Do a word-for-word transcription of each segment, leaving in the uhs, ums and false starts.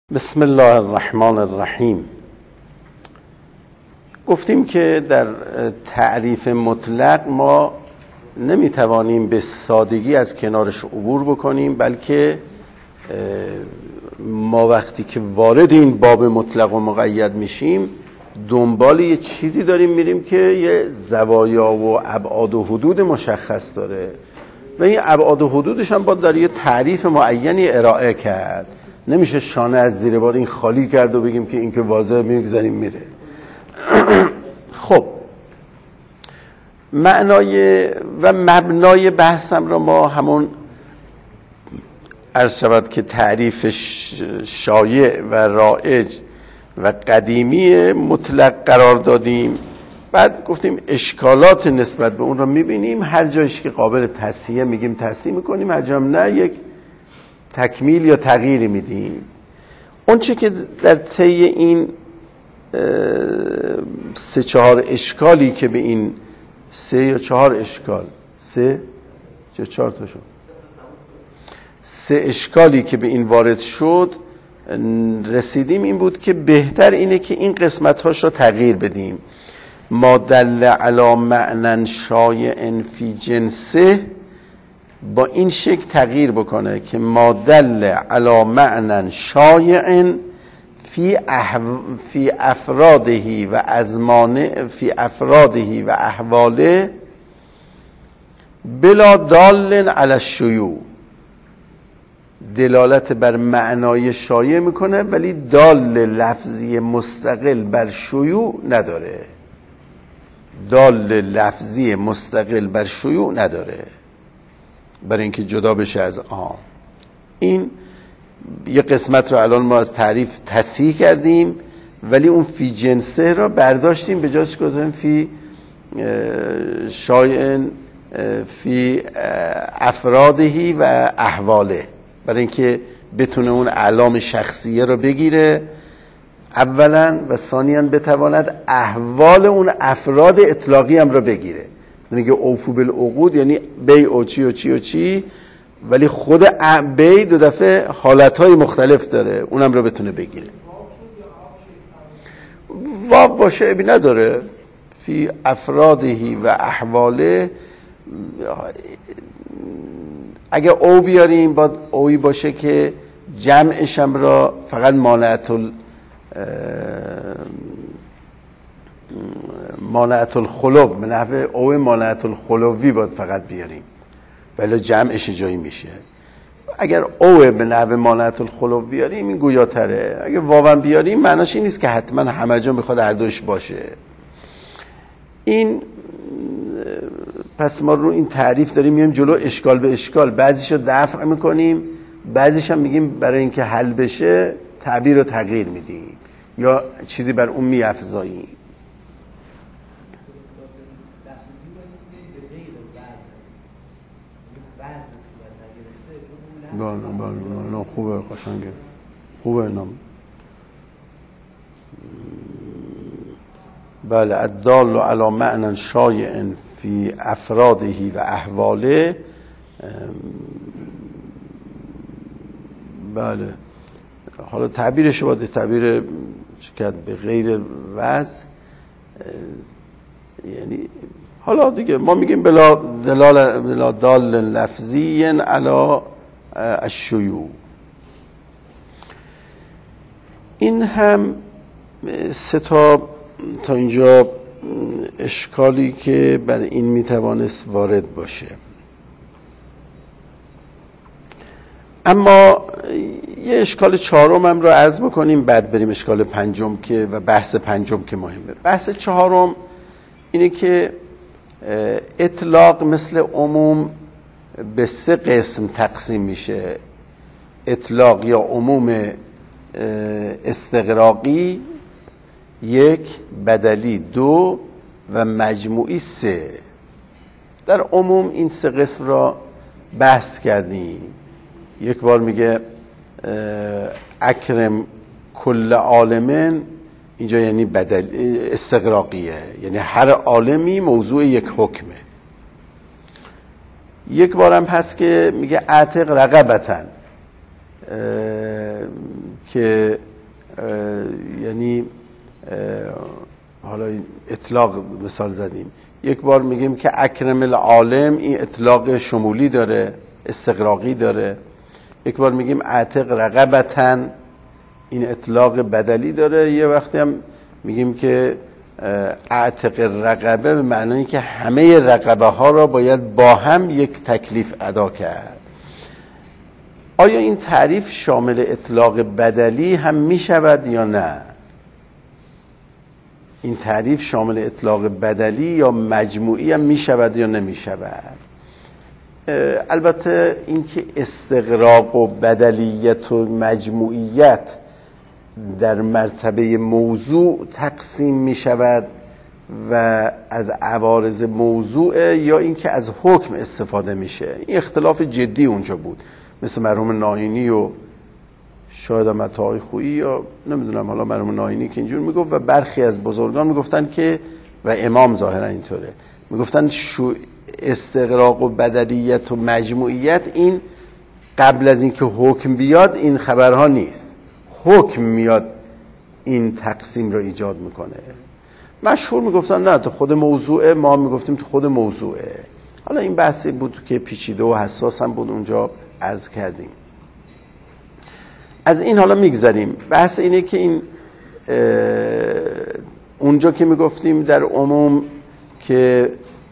بسم الله الرحمن الرحیم. گفتیم که در تعریف مطلق ما نمیتوانیم به سادگی از کنارش عبور بکنیم، بلکه ما وقتی که وارد این باب مطلق و مقید میشیم دنبال یه چیزی داریم میریم که یه زوایا و ابعاد و حدود مشخص داره و این ابعاد و حدودش هم باید در یه تعریف معینی ارائه کرد. نمیشه شانه از زیر بار این خالی کرد و بگیم که این که واضح میگذاریم میره. خب معنای و مبنای بحثم را ما همون عرض شود که تعریف شایع و رایج و قدیمی مطلق قرار دادیم. بعد گفتیم اشکالات نسبت به اون را میبینیم، هر جایش که قابل تصحیح میگیم تصحیح میکنیم، هر جام نه یک تکمیل یا تغییری میدیم. اون چه که در طی این سه چهار اشکالی که به این سه یا چهار اشکال سه یا چهار تا شد سه اشکالی که به این وارد شد رسیدیم، این بود که بهتر اینه که این قسمت هاش رو تغییر بدیم. ما دل علی معنی شایع فی جنسه با این شکل تغییر بکنه که ما دل علی معنی شایع فی اح... فی افرادهی و ازمانه فی افرادهی و احواله بلا دال علی الشیوع، دلالت بر معنای شایع میکنه ولی دال لفظی مستقل بر شیوع نداره. دال لفظی مستقل بر شیوع نداره برای اینکه جدا بشه از عام. این یه قسمت رو الان ما از تعریف تصحیح کردیم ولی اون فی جنسه را برداشتیم، به جاش گذاشتیم فی شایع فی افرادهی و احواله، برای اینکه بتونه اون علام شخصیه رو بگیره اولا و ثانیاً بتواند احوال اون افراد اطلاقی هم رو بگیره. میگه اوفو بالعقود یعنی بیع و چی و چی و چی، ولی خود بیع دو دفعه حالتهای مختلف داره، اونم رو بتونه بگیره. واو باشه ابی نداره. فی افرادهی و احواله اگه او بیاریم باید اوی باشه که جمعشم را فقط مانعت ال مانعت الخلو به نحو او مانعت الخلوی باید فقط بیاریم ولی جمعش جایی میشه. اگر او به نحو مانعت الخلو بیاریم این گویاتره، اگر واو بیاریم معناش این نیست که حتما همه جا میخواد هر دوش باشه. این پس ما رو این تعریف داریم میایم جلو اشکال به اشکال، بعضیشو دفع میکنیم، بعضیش هم میگیم برای اینکه حل بشه تعبیر رو تغییر میدیم یا چیزی بر اون میافزاییم. بله بله بله خوبه، قشنگه، خوبه نام. بله الدال علی معنی شایع فی افرادهی و احواله. بله حالا تعبیرش باید تعبیر شکل به غیر وضع، یعنی حالا دیگه ما میگیم بلا دلال بلا دال لفظی علی الشیوع. این هم سه تا تا اینجا اشکالی که برای این میتوانست وارد باشه. اما یه اشکال چهارم هم رو عرض بکنیم بعد بریم اشکال پنجم که و بحث پنجم که مهمه. بحث چهارم اینه که اطلاق مثل عموم به سه قسم تقسیم میشه. اطلاق یا عموم استغراقی یک، بدلی دو و مجموعی سه. در عموم این سه قسم را بحث کردیم. یک بار میگه اکرم کل عالمن، اینجا یعنی بدل استغراقیه، یعنی هر عالمی موضوع یک حکمه. یک بارم هست که میگه اعتق رقبتن که یعنی حالا اطلاق مثال زدیم، یک بار میگیم که اکرم العالم، این اطلاق شمولی داره، استغراقی داره. یک بار میگیم اعتق رقبتن، این اطلاق بدلی داره. یه وقتی هم میگیم که اعتق رقبه به معنی که همه رقبه ها را باید با هم یک تکلیف ادا کرد. آیا این تعریف شامل اطلاق بدلی هم میشود یا نه؟ این تعریف شامل اطلاق بدلی یا مجموعی هم میشود یا نمیشود؟ البته اینکه استغراق و بدلیت و مجموعیت در مرتبه موضوع تقسیم می شود و از عوارض موضوع یا اینکه از حکم استفاده میشه، این اختلاف جدی اونجا بود، مثل مرحوم ناینی و شاید هم عطای خویی یا نمیدونم، حالا مرحوم ناینی که اینجور میگفت و برخی از بزرگان میگفتن که، و امام ظاهرا اینطوره، میگفتن شو استغراق و بدلیت و مجموعیت این قبل از اینکه حکم بیاد این خبرها نیست، حکم میاد این تقسیم رو ایجاد میکنه. مشهور میگفتن نه تو خود موضوعه، ما میگفتیم تو خود موضوعه. حالا این بحثی بود که پیچیده و حساس هم بود، اونجا عرض کردیم. از این حالا میگذریم. بحث اینه که این اونجا که میگفتیم در عموم که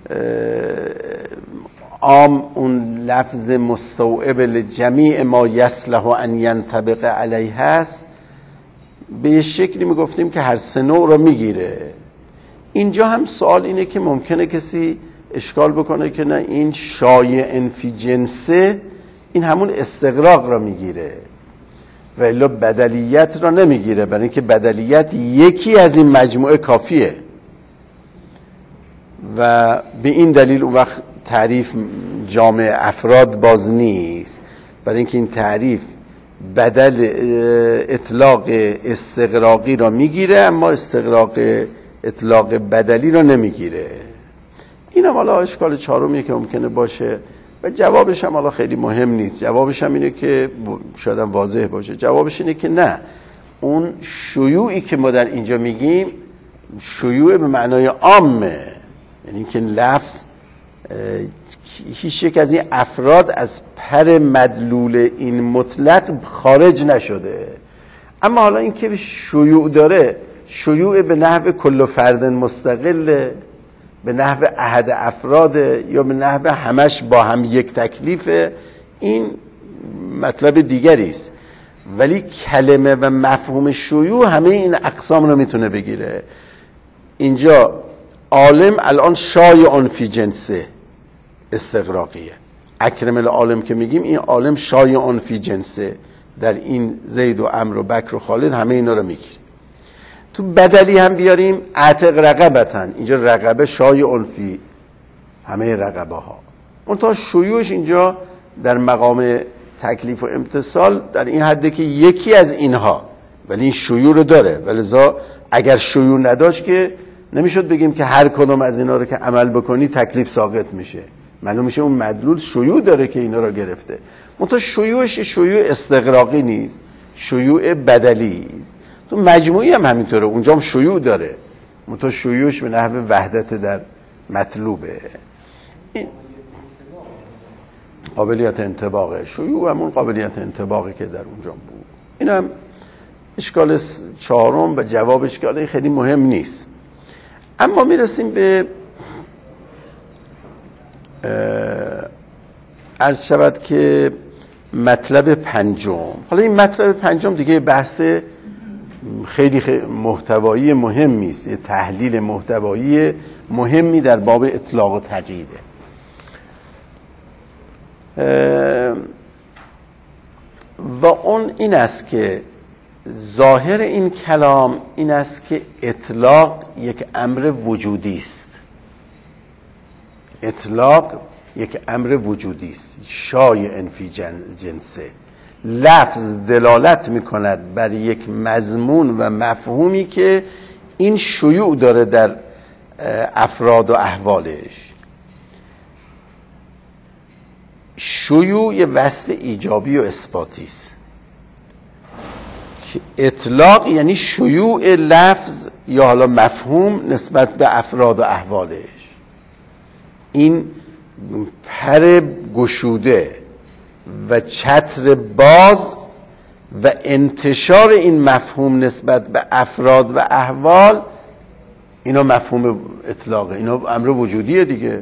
عام اون لفظ مستوعب لجمیع ما یصلح ان ینطبق علیه هست، به یه شکلی میگفتیم که هر سه نوع رو میگیره. اینجا هم سوال اینه که ممکنه کسی اشکال بکنه که نه این شایع فی جنسه، این همون استغراق را میگیره و الا بدلیت را نمیگیره، برای اینکه بدلیت یکی از این مجموعه کافیه و به این دلیل اون وقت تعریف جامع افراد باز نیست، برای اینکه این تعریف بدل اطلاق استغراقی را میگیره اما استغراق اطلاق بدلی را نمیگیره. این هم حالا اشکال چهارمیه که ممکنه باشه و جوابش هم حالا خیلی مهم نیست. جوابش هم اینه که شاید هم واضح باشه، جوابش اینه که نه، اون شیوعی که ما در اینجا میگیم شیوع به معنای عامه، یعنی که لفظ هیچ یک از این افراد از پر مدلول این مطلق خارج نشده. اما حالا این که شیوع داره، شیوع به نحو کل فرد مستقل، به نحو احد افراد یا به نحو همش با هم یک تکلیف، این مطلب دیگری است. ولی کلمه و مفهوم شیوع همه این اقسام رو میتونه بگیره. اینجا عالم الان شایع فی جنسه استغراقیه. اکرم العالم که میگیم این عالم شایع فی جنسه، در این زید و عمرو و بکر و خالد همه اینا رو میگیریم. تو بدلی هم بیاریم اعتق رقبتن، اینجا رقبه شایع فی همه رقبه ها، منتها شیوعش اینجا در مقام تکلیف و امتصال در این حده که یکی از اینها، ولی این شیوع رو داره، ولذا اگر شیوع نداشت که نمیشد بگیم که هر کدوم از اینا رو که عمل بکنی تکلیف ساقط میشه، معلوم میشه اون مدلول شیوع داره که اینا رو گرفته. منتها شیوعش شیوع استغراقی نیست، شیوع بدلی است. تو مجموعی هم همینطوره، اونجا هم شیوع داره، منتها شیوعش به نحو وحدت در مطلوبه. این قابلیت انطباقه، شیوع همون قابلیت انطباقی که در اونجا بود. این هم اشکال چهارم و جواب اشکال خیلی مهم نیست. اما میرسیم به عرض شود که مطلب پنجم. حالا این مطلب پنجم دیگه بحث خیلی, خیلی محتوایی مهمی است، یه تحلیل محتوایی مهمی در باب اطلاق و تقییده. و اون این است که ظاهر این کلام این است که اطلاق یک امر وجودی است. اطلاق یک امر وجودی است، شایع فی جنسه. لفظ دلالت میکند بر یک مضمون و مفهومی که این شیوع داره در افراد و احوالش. شیوع یه وصف ایجابی و اثباتی است که اطلاق یعنی شیوع لفظ یا حالا مفهوم نسبت به افراد و احوالش. این پر گشوده و چتر باز و انتشار این مفهوم نسبت به افراد و احوال، اینا مفهوم اطلاقه، اینا امر وجودیه دیگه.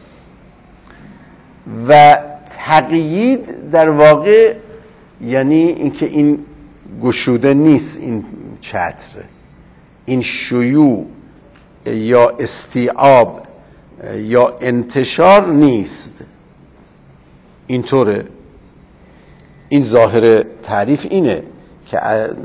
و تقیید در واقع یعنی اینکه این گشوده نیست، این چتر، این شیوع یا استیعاب یا انتشار نیست. اینطوره. این ظاهر تعریف اینه که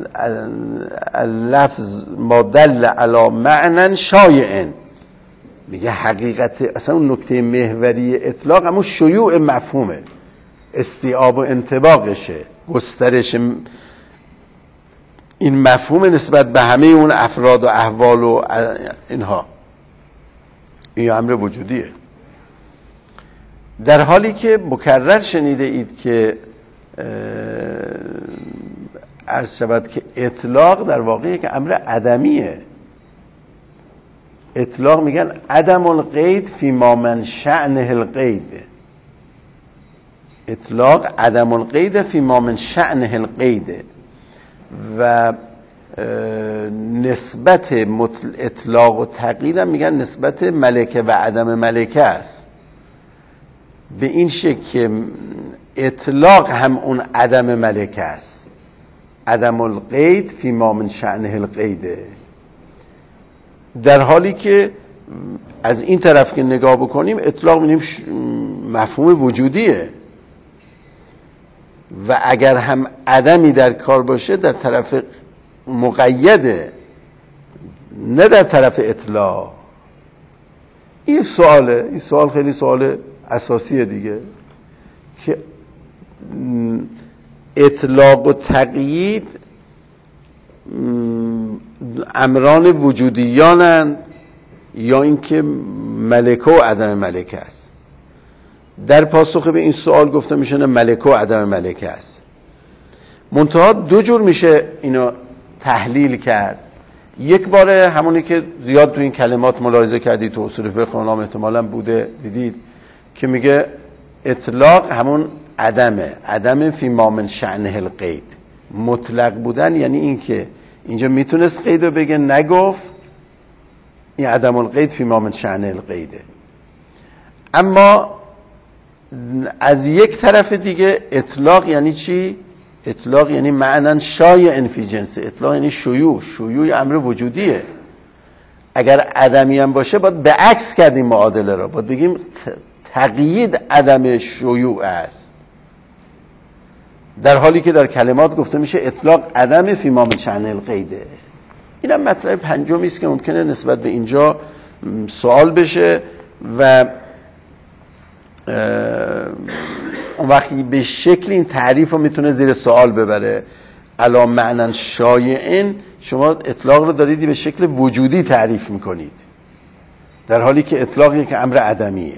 لفظ ما دل علی معنی شایع، میگه حقیقت اصلا اون نکته محوری اطلاق همون شیوع مفهومه، استیعاب و انطباقشه، گسترش این مفهوم نسبت به همه اون افراد و احوال و اینها. این امر وجودیه. در حالی که مکرر شنیده اید که عرض شود که اطلاق در واقع یک امر عدمیه. اطلاق میگن عدم القید فی ما من شأنه القید. اطلاق عدم القید فی ما من شأنه القید و نسبت اطلاق و تقیید هم میگن نسبت ملکه و عدم ملکه است. به این شکل که اطلاق هم اون عدم ملکه است، عدم القید فی ما من شأنه القیده، در حالی که از این طرف که نگاه بکنیم اطلاق می‌بینیم مفهوم وجودیه و اگر هم عدمی در کار باشه در طرف مقیده، نه در طرف اطلاق. این سواله، این سوال خیلی سوال اساسیه دیگه، که اطلاق و تقیید امران وجودیانند یا اینکه ملکه و عدم ملکه است. در پاسخ به این سوال گفته میشه نه، ملکه و عدم ملکه است. منتها دو جور میشه اینو تحلیل کرد. یک باره همونی که زیاد تو این کلمات ملاحظه کردید، تو اصول فقه اونام احتمالاً بوده دیدید، که میگه اطلاق همون عدمه، عدم فی ما من شأنه القید. مطلق بودن یعنی این که اینجا میتونست قیدو بگه نگفت، این عدم القید فی ما من شأنه القیده. اما از یک طرف دیگه اطلاق یعنی چی؟ اطلاق یعنی معنی شایع فی جنس. اطلاق یعنی شیوع، شیوع امر وجودیه. اگر عدمی هم باشه باید به عکس کردیم معادله را، باید بگیم تقیید عدم شیوع است، در حالی که در کلمات گفته میشه اطلاق عدم فی ما من شأن القیده. اینم مطلب پنجمی است که ممکنه نسبت به اینجا سوال بشه و اون وقتی به شکل این تعریف رو میتونه زیر سوال ببره. علا معنی شایعن، شما اطلاق رو دارید به شکل وجودی تعریف میکنید، در حالی که اطلاق یک امر عدمیه.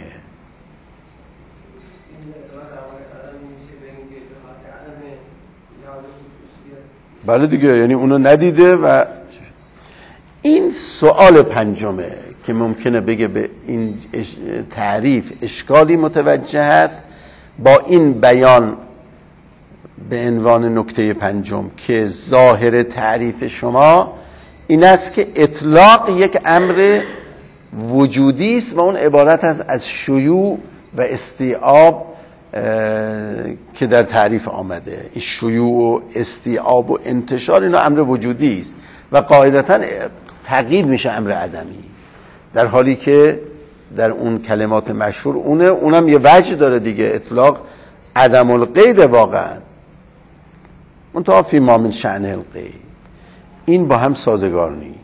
بله دیگه، یعنی اونو ندیده. و این سوال پنجمه که ممکنه بگه به این تعریف اشکالی متوجه هست با این بیان به عنوان نکته پنجم، که ظاهر تعریف شما این است که اطلاق یک امر وجودی است و اون عبارت است از شیوع و استیعاب که در تعریف آمده. این شیوع و استیعاب و انتشار اینا امر وجودی است و قاعدتاً تقیید میشه امر عدمی، در حالی که در اون کلمات مشهور اونه اونم یه وجه داره دیگه. اطلاق عدم القید واقعا، منتها فی ما من شأن القید. این با هم سازگار نیست.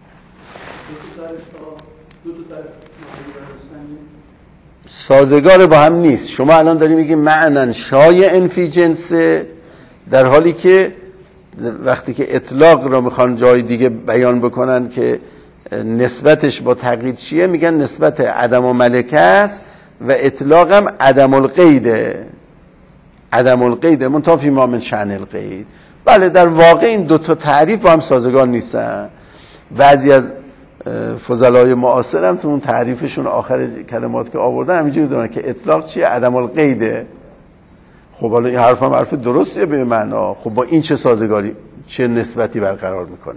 سازگار با هم نیست. شما الان داری میگی معنن شایع فی جنسه، در حالی که وقتی که اطلاق را میخوان جای دیگه بیان بکنن که نسبتش با تقیید چیه، میگن نسبت عدم و ملکه است و اطلاق هم عدم القیده، عدم القیده منتها فی ما من شأن القید. بله در واقع این دو تا تعریف با هم سازگار نیستن. بعضی از فضلای معاصر هم تو اون تعریفشون آخر کلمات که آوردن همینجوری دارن که اطلاق چیه؟ عدم القیده. خب حالا این حرف هم حرف درستیه به معنا، خب با این چه سازگاری، چه نسبتی برقرار میکنه؟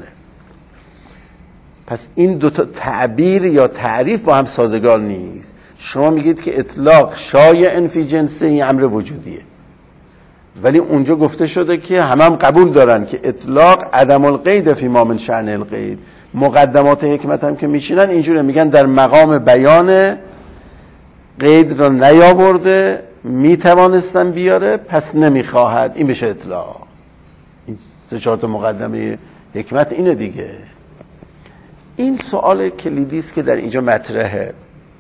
پس این دو تا تعبیر یا تعریف با هم سازگار نیست. شما میگید که اطلاق شایع فی جنسه، این امر وجودیه، ولی اونجا گفته شده که همه هم قبول دارن که اطلاق عدم القید فی ما من شأن القید. مقدمات حکمت هم که میشینن اینجوری میگن در مقام بیان قید را نیاورده، میتوانستن بیاره پس نمیخواهد، این بشه اطلاق. این سه چهار تا مقدمه حکمت اینه دیگه. این سوال کلیدی است که در اینجا مطرحه.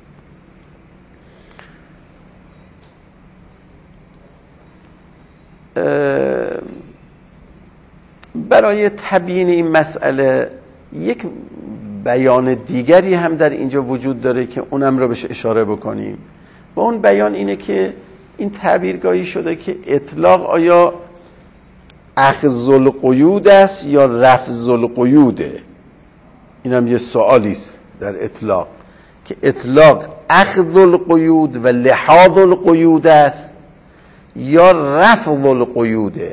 برای تبیین این مسئله یک بیان دیگری هم در اینجا وجود داره که اونم رو بهش اشاره بکنیم. و اون بیان اینه که این تعبیرگاهی شده که اطلاق آیا اخذ القیود است یا رفض القیوده. این هم یه سوالی است در اطلاق که اطلاق اخذ القیود و لحاظ القیود است یا رفض القیوده.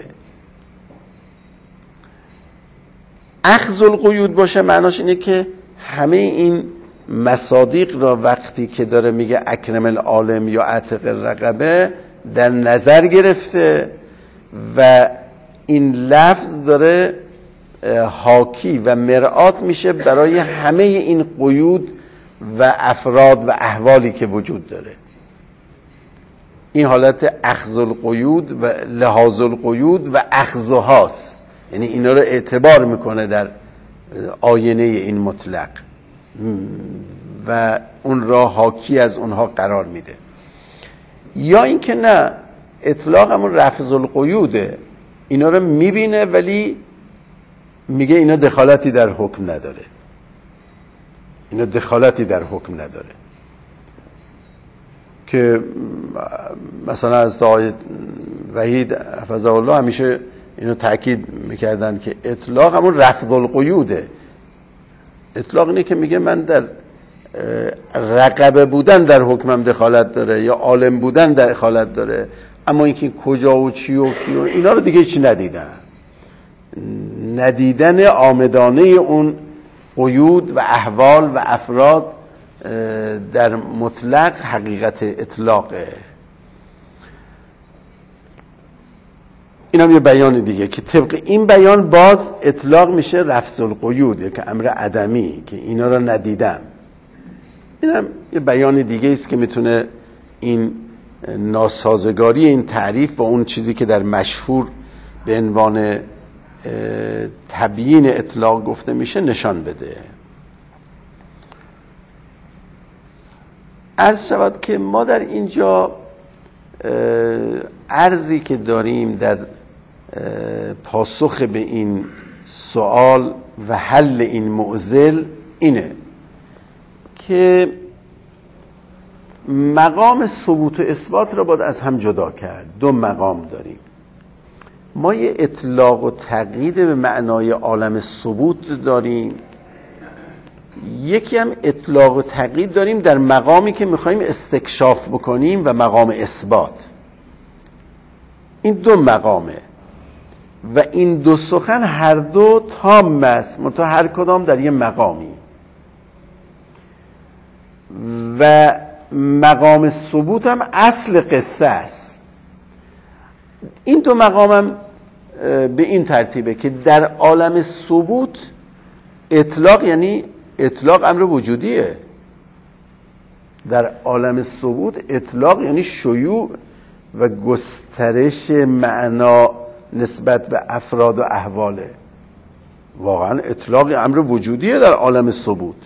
اخذ القیود باشه معناش اینه که همه این مصادیق را وقتی که داره میگه اکرم العالم یا عتق الرقبه در نظر گرفته و این لفظ داره حاکی و مرآت میشه برای همه این قیود و افراد و احوالی که وجود داره. این حالت اخذ القیود و لحاظ القیود و اخذهاست، یعنی اینا رو اعتبار میکنه در آینه این مطلق و اون را حاکی از اونها قرار میده. یا اینکه نه، اطلاق همون رفض القیوده، اینا رو میبینه ولی میگه اینا دخالتی در حکم نداره، اینا دخالتی در حکم نداره. که مثلا از آقای وحید حفظه الله همیشه اینو تاکید میکردن که اطلاق همون رفض القیوده. اطلاق اینه که میگه من در رقبه بودن در حکمم دخالت داره یا عالم بودن دخالت داره، اما اینکه کجا و چی و کی و اینا رو دیگه چی ندیدن. ندیدن آمدانه اون قیود و احوال و افراد در مطلق حقیقت اطلاقه. این هم یه بیان دیگه که طبق این بیان باز اطلاق میشه رفض القیود که امر عدمی، که اینا رو ندیدم. این هم یه بیان دیگه است که میتونه این ناسازگاری این تعریف با اون چیزی که در مشهور به عنوان تبیین اطلاق گفته میشه نشان بده. عرض شود که ما در اینجا عرضی که داریم در پاسخ به این سوال و حل این معضل اینه که مقام ثبوت و اثبات را باید از هم جدا کرد. دو مقام داریم. ما یه اطلاق و تقیید به معنای عالم ثبوت داریم، یکی هم اطلاق و تقیید داریم در مقامی که میخوایم استکشاف بکنیم و مقام اثبات. این دو مقامه و این دو سخن هر دو تام است، منتها هر کدام در یه مقامی. و مقام ثبوت هم اصل قصه است. این دو مقام هم به این ترتیبه که در عالم ثبوت اطلاق یعنی اطلاق امر وجودیه. در عالم ثبوت اطلاق یعنی شیوع و گسترش معنا نسبت به افراد و احواله. واقعا اطلاق امر وجودیه در عالم ثبوت.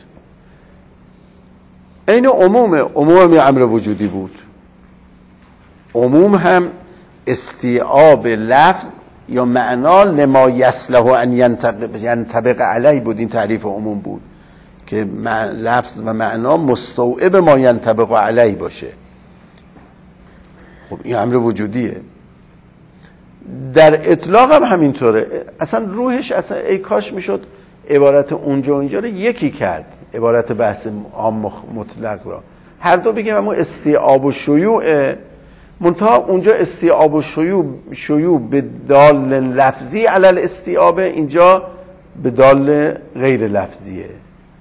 این عموم عموم امر وجودی بود. عموم هم استیعاب لفظ یا معنا لما یصلح ان ینطبق علیه بود. این تعریف عموم بود که لفظ و معنا مستوعب ما ینطبق علیه باشه. خب این امر وجودیه. در اطلاق هم همینطوره. اصلا روحش اصلا ای کاش میشد عبارت اونجا و اینجا رو یکی کرد، عبارت بحث عام مطلق را هر دو بگیم اما استیعاب و شیوع، منتها اونجا استیعاب و شیوع شیوع به دال لفظی علل استیعاب، اینجا به دال غیر لفظیه.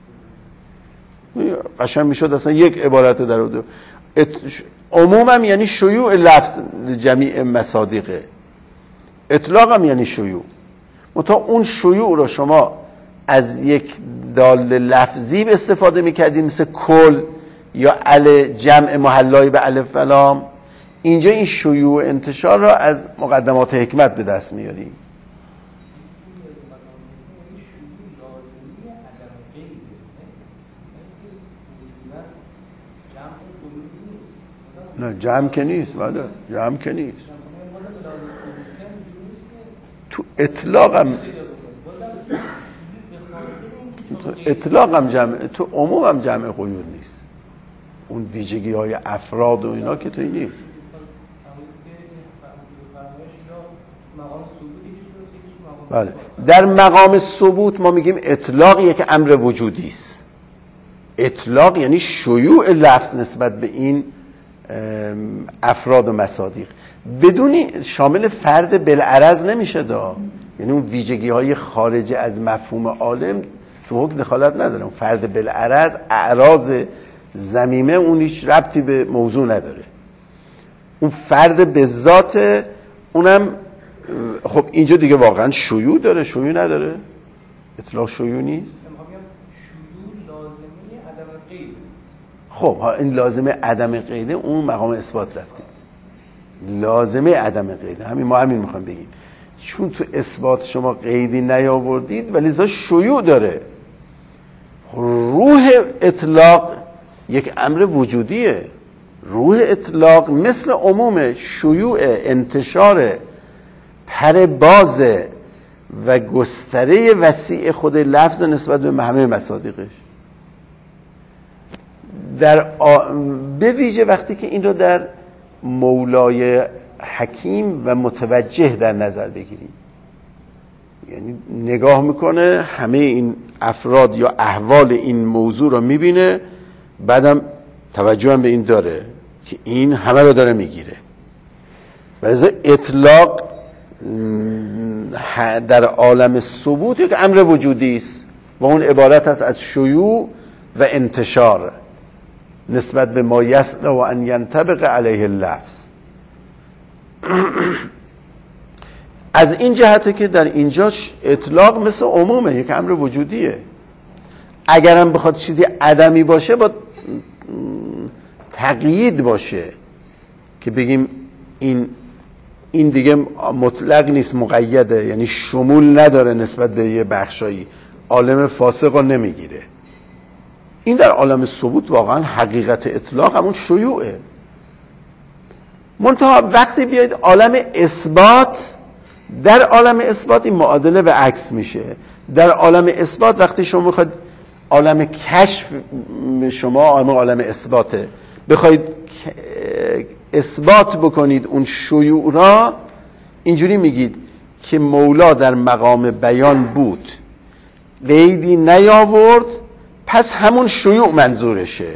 قشنگ میشد اصلا یک عبارت در دو. عمومم یعنی شیوع لفظ جمیع مصادیقه، اطلاقم یعنی شیوع. منتها اون شیوع رو شما از یک دال لفظی استفاده میکردید مثل کل یا ال جمع محلای به الف و لام، اینجا این شیوع انتشار را از مقدمات حکمت به دست میاریم. نه جمع که نیست، ولی جمع که نیست. تو اطلاقم تو اطلاقم جمع، تو عمومم جمع قیود نیست. اون ویژگی های افراد و اینا که توی نیست. بله در مقام ثبوت ما میگیم اطلاق یک امر وجودی است. اطلاق یعنی شیوع لفظ نسبت به این افراد و مصادیق، بدون شامل فرد بالعرض نمیشه دا. یعنی اون ویژگی های خارج از مفهوم عالم تو حکم دخالت نداره. اون فرد بالعرض اعراض ضمیمه اون هیچ ربطی به موضوع نداره. اون فرد به ذات اونم خب اینجا دیگه واقعا شیوع داره، شیوع نداره؟ اطلاق شیوع نیست؟ خب ها این لازمه عدم قیده، اون مقام اثبات رفتیم. لازمه عدم قیده همین ما همین میخوام بگیم، چون تو اثبات شما قیدی نیاوردید ولی ذا شیوع داره. روح اطلاق یک امر وجودیه. روح اطلاق مثل عموم شیوع انتشار پر باز و گستره وسیع خود لفظ نسبت به همه مصادیقش. در آ... به ویژه وقتی که این رو در مولای حکیم و متوجه در نظر بگیریم، یعنی نگاه میکنه همه این افراد یا احوال این موضوع رو میبینه، بعدم توجه هم به این داره که این همه رو داره میگیره. ولی اطلاق در عالم ثبوت یک امر وجودی است و اون عبارت است از شیوع و انتشار نسبت به ما یسع و ان ینطبق علیه اللفظ. از این جهته که در اینجا اطلاق مثل عمومه، یک امر وجودیه. اگرم بخواد چیزی عدمی باشه با تقیید باشه که بگیم این این دیگه مطلق نیست، مقیده، یعنی شمول نداره نسبت به یه بخشایی، عالم فاسق رو نمیگیره. این در عالم ثبوت واقعا حقیقت اطلاق همون شیوعه. منتها وقتی بیاید عالم اثبات، در عالم اثبات این معادله به عکس میشه. در عالم اثبات وقتی شما بخواید عالم کشف، شما عالم عالم اثباته، بخواید اثبات بکنید اون شیوع را، اینجوری میگید که مولا در مقام بیان بود، قیدی نیاورد، پس همون شیوع منظورشه.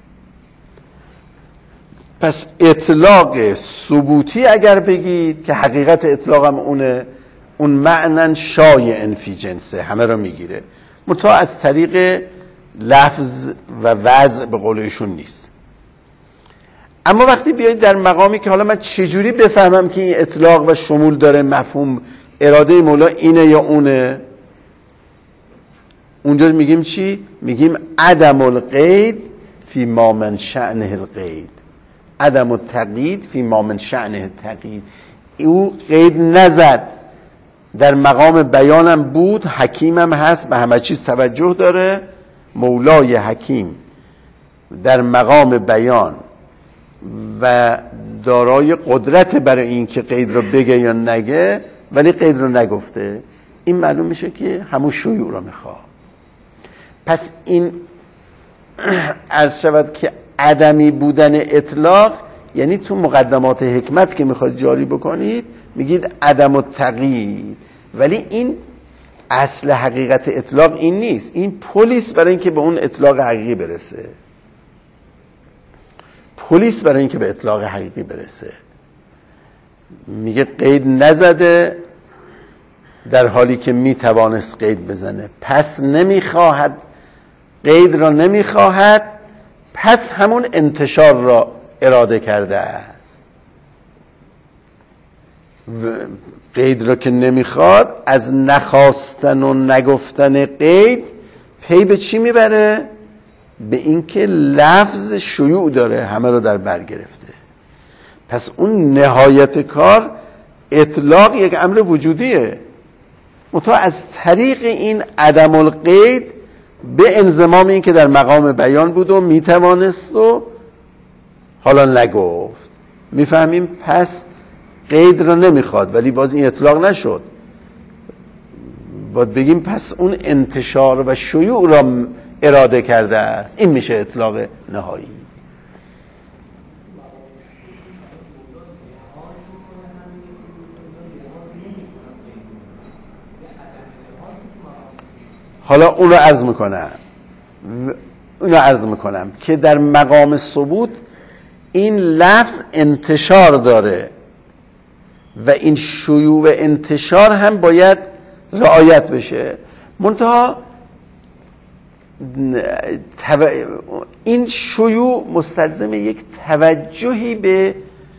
پس اطلاق ثبوتی اگر بگید که حقیقت اطلاق هم اونه، اون معنن شایع فی جنسه، همه رو میگیره، منتها از طریق لفظ و وضع به قول ایشون نیست. اما وقتی بیایید در مقامی که حالا من چجوری بفهمم که این اطلاق و شمول داره، مفهوم اراده مولا اینه یا اونه، اونجا میگیم چی؟ میگیم عدم القید فی ما من شأنه القید، عدم التقیید فی ما من شأنه التقیید. او قید نزد، در مقام بیانم بود، حکیمم هست، به همه چیز توجه داره. مولای حکیم در مقام بیان و دارای قدرت برای این که قید رو بگه یا نگه، ولی قید رو نگفته، این معلوم میشه که همون شیوع رو میخواد. پس این عرض شود که عدمی بودن اطلاق یعنی تو مقدمات حکمت که میخواد جاری بکنید میگید عدم التقیید، ولی این اصل حقیقت اطلاق این نیست، این پلیس برای اینکه به اون اطلاق حقیقی برسه، پلیس برای اینکه به اطلاق حقیقی برسه. میگه قید نزده در حالی که میتوانست قید بزنه، پس نمیخواهد، قید را نمیخواهد، پس همون انتشار را اراده کرده است. قید را که نمیخواد، از نخواستن و نگفتن قید پی به چی میبره؟ به اینکه لفظ شیوع داره، همه رو در بر گرفته. پس اون نهایت کار اطلاق یک امر وجودیه، منتها از طریق این عدم القید به انضمام این که در مقام بیان بود و میتوانست و حالا نگفت. میفهمیم؟ پس قید را نمیخواد ولی باز این اطلاق نشد، باید بگیم پس اون انتشار و شیوع را اراده کرده است، این میشه اطلاق نهایی. حالا اون رو عرض میکنم اون رو عرض میکنم که در مقام ثبوت این لفظ انتشار داره و این شیوع و انتشار هم باید رعایت بشه، منتها این شیوع مستلزم یک توجهی به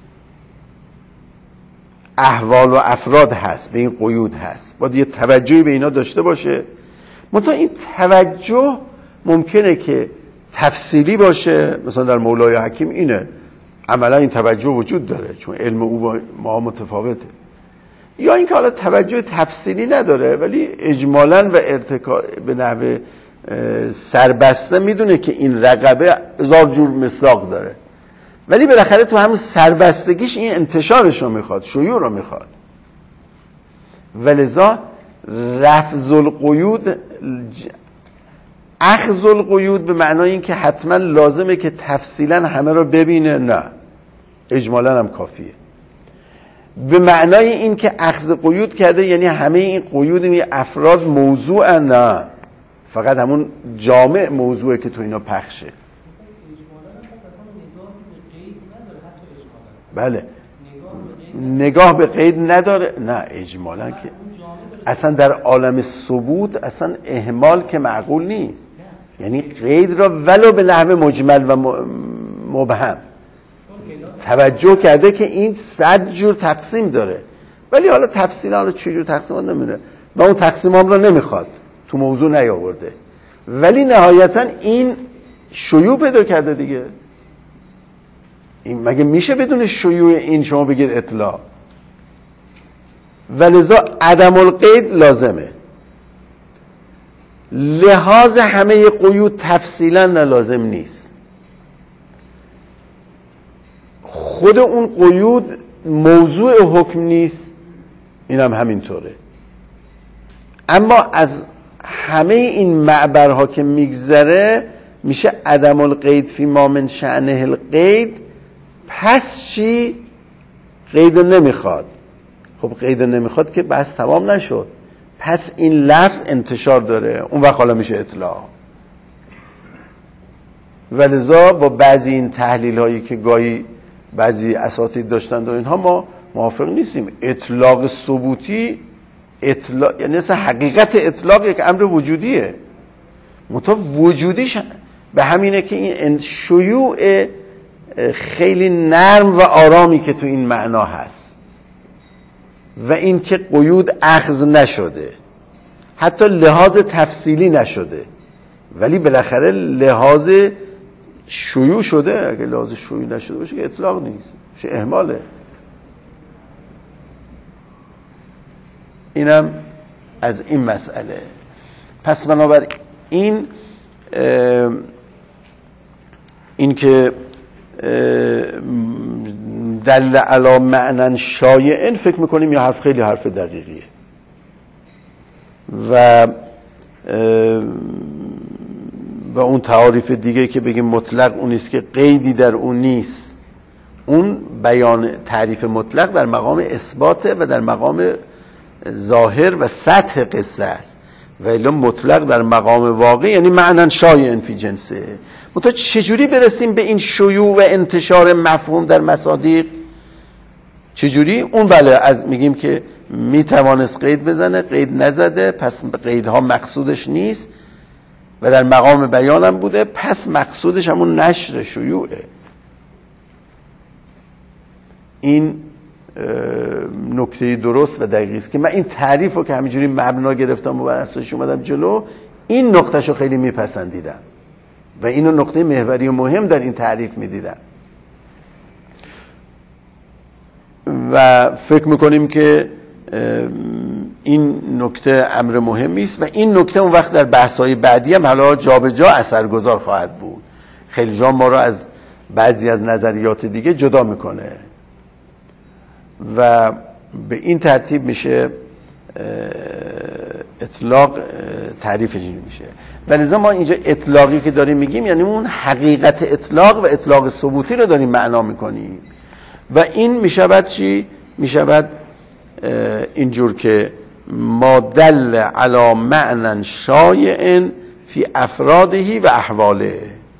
احوال و افراد هست، به این قیود هست، باید یه توجهی به اینا داشته باشه. منتها این توجه ممکنه که تفصیلی باشه، مثلا در مولای حکیم اینه، عملا این توجه وجود داره چون علم او با ما متفاوته، یا اینکه حالا توجه تفصیلی نداره ولی اجمالاً و ارتکا به نحو سربسته میدونه که این رقبه هزار جور مصداق داره، ولی بالاخره تو همون سربستگیش این انتشارش رو میخواد، شیوع رو میخواد. ولذا رفض القیود، اخذ القیود به معنای این که حتما لازمه که تفصیلا همه رو ببینه، نه، اجمالا هم کافیه. به معنای این که اخذ قیود کرده یعنی همه این قیود این افراد موضوع، نه، فقط همون جامع موضوعه که تو اینا پخشه. بله، نگاه به قید نداره، نه اجمالا که اصلا در عالم ثبوت اصلا اهمال که معقول نیست، یعنی قید را ولو به نحو مجمل و مبهم توجه کرده که این صد جور تقسیم داره، ولی حالا تفصیلا رو چجور تقسیم ها نمیره و اون تقسیم هم را نمیخواد، تو موضوع نیاورده، ولی نهایتا این شیوع پیدا کرده دیگه. این مگه میشه بدون شیوع این شما بگید اطلاع؟ ولذا عدم القید لازمه، لحاظ همه قیود تفصیلا لازم نیست، خود اون قیود موضوع حکم نیست، این هم همینطوره. اما از همه این معبرها که میگذره میشه عدم القید فی ما من شأنه القید. پس چی؟ قید نمیخواد. خب قید نمیخواد که بس تمام نشد، پس این لفظ انتشار داره، اون وقت حالا میشه اطلاع. ولذا با بعضی این تحلیل هایی که گاهی بعضی اساتید داشتند و اینها ما موافق نیستیم. اطلاق ثبوتی اطلاق یعنی اصلا حقیقت اطلاق یک امر وجودیه، منتها وجودیش به همینه که این شیوع خیلی نرم و آرامی که تو این معنا هست و این که قیود اخذ نشده، حتی لحاظ تفصیلی نشده، ولی بالاخره لحاظ شیوع شده. اگه لحاظ شیوع نشده باشه که اطلاق نیست، میشه اهماله. اینم از این مسئله. پس بنابراین این این که دل علی معنی شایعن فکر میکنیم یه حرف خیلی حرف دقیقیه و و اون تعاریف دیگه که بگیم مطلق اون نیست که قیدی در اون نیست، اون بیان تعریف مطلق در مقام اثباته و در مقام ظاهر و سطح قصه است، و الا مطلق در مقام واقع یعنی معنی شایع فی جنسه. متا چجوری برسیم به این شیوع و انتشار مفهوم در مصادیق؟ چجوری؟ اون بله از میگیم که میتوانست قید بزنه، قید نزده، پس قیدها مقصودش نیست و در مقام بیانم بوده، پس مقصودش همون نشر شیوعه. این نکته درست و دقیقی است که من این تعریف رو که همینجوری مبنا گرفتم و بر اساسش اومدم جلو، این نقطهش رو خیلی میپسندیدم و اینو نقطه محوری و مهم در این تعریف میدیدم و فکر میکنیم که این نکته امر مهمی است و این نکته اون وقت در بحث‌های بعدی هم حالا جا به جا اثرگذار خواهد بود. خیلی جا ما رو از بعضی از نظریات دیگه جدا میکنه و به این ترتیب میشه اطلاق تعریف اینجوری میشه. ولذا ما اینجا اطلاقی که داریم میگیم یعنی اون حقیقت اطلاق و اطلاق ثبوتی رو داریم معنا میکنیم و این میشود چی؟ میشود اینجور که ما دل علی معنی شایع فی افراده و احواله.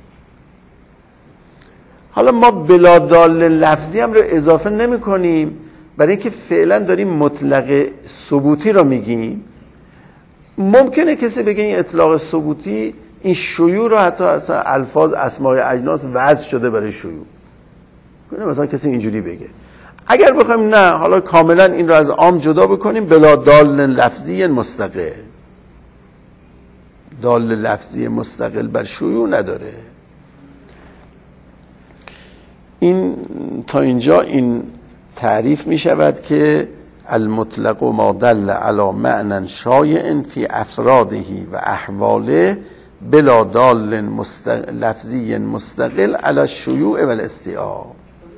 حالا ما بلا دال لفظی هم رو اضافه نمی کنیم برای اینکه فعلا داریم مطلق ثبوتی رو میگیم. ممکنه کسی بگه این اطلاق ثبوتی این شیوع رو حتی اصلا الفاظ اسماء اجناس وضع شده برای شیوع، مثلا کسی اینجوری بگه. اگر بخوایم نه حالا کاملا این رو از عام جدا بکنیم، بلا دال لفظی مستقل، دال لفظی مستقل بر شیوع نداره. این تا اینجا این تعریف می شود که المطلق ما دل علی معنی شایع فی افراده و احواله بلا دال مستقل لفظی مستقل علی الشیوع و الاستیعاب.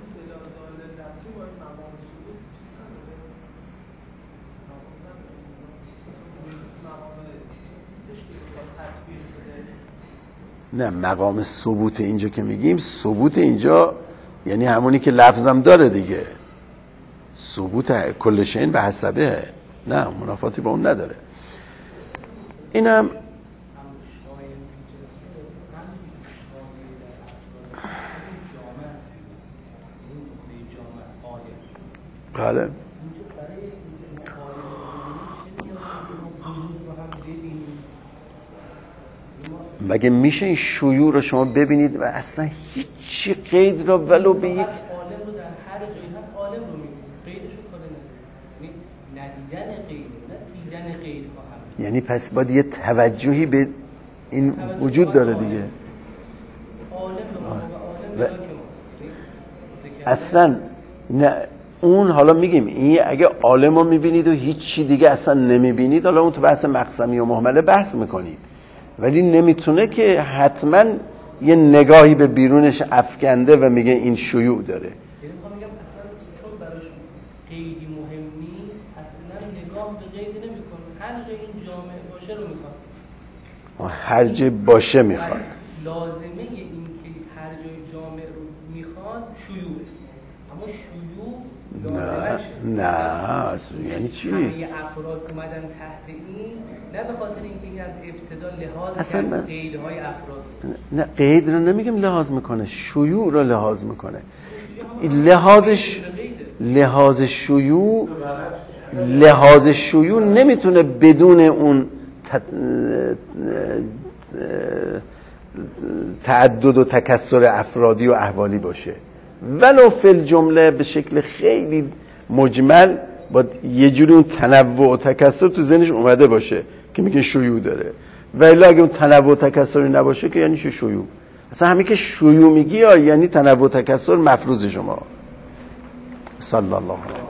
نه مقام ثبوت اینجا که میگیم، ثبوت اینجا یعنی همونی که لفظم داره دیگه. ثبوت کل شیء به حسبه، نه منافاتی با اون نداره. اینم بله مگه میشه این شیوع رو شما ببینید و اصلا هیچی قید رو ولو به یک یعنی پس باید یه توجهی به این وجود داره دیگه. و اصلا نه اون حالا میگیم این اگه عالم رو میبینید و هیچی دیگه اصلا نمیبینید، حالا اون تو بحث مقسمی و مهمله بحث میکنید، ولی نمیتونه که حتما یه نگاهی به بیرونش افکنده و میگه این شیوع داره. هر جای باشه میخواد. لازمه این که هر جای جامع رو میخواد شیوعه، اما شیوع نه نه اصلا یعنی چی؟ همه افراد اومدن تحت این، نه به خاطر اینکه این از ابتدا لحاظ کرد قیدهای افراد. نه قید رو نمیگم لحاظ میکنه، شیوع رو لحاظ میکنه. لحاظش لحاظ شیوع لحاظ شیوع نمیتونه بدون اون تعدد و تکثر افرادی و احوالی باشه، ولو فی الجمله به شکل خیلی مجمل با یه جوری اون تنوع و تکثر تو ذهنش اومده باشه که میگه شیوع داره، ولی اگه اون تنوع و تکثری نباشه که یعنی چه شیوع؟ اصلا همین که شیوع میگی یعنی تنوع و تکثر مفروض شما. صلی الله علیه